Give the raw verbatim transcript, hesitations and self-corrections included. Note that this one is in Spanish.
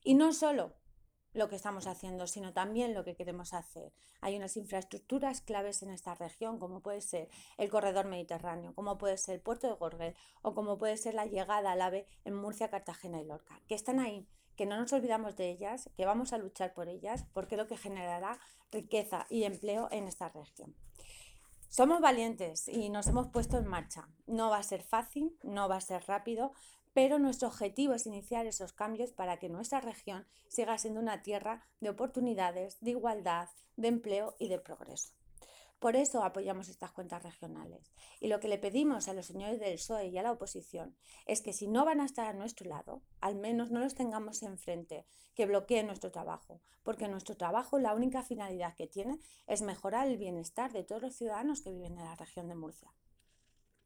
Y no solo lo que estamos haciendo, sino también lo que queremos hacer. Hay unas infraestructuras claves en esta región, como puede ser el corredor mediterráneo, como puede ser el puerto de Gorguel o como puede ser la llegada al AVE en Murcia, Cartagena y Lorca, que están ahí, que no nos olvidamos de ellas, que vamos a luchar por ellas, porque es lo que generará riqueza y empleo en esta región. Somos valientes y nos hemos puesto en marcha. No va a ser fácil, no va a ser rápido, pero nuestro objetivo es iniciar esos cambios para que nuestra región siga siendo una tierra de oportunidades, de igualdad, de empleo y de progreso. Por eso apoyamos estas cuentas regionales. Y lo que le pedimos a los señores del P S O E y a la oposición es que si no van a estar a nuestro lado, al menos no los tengamos enfrente, que bloqueen nuestro trabajo, porque nuestro trabajo la única finalidad que tiene es mejorar el bienestar de todos los ciudadanos que viven en la región de Murcia.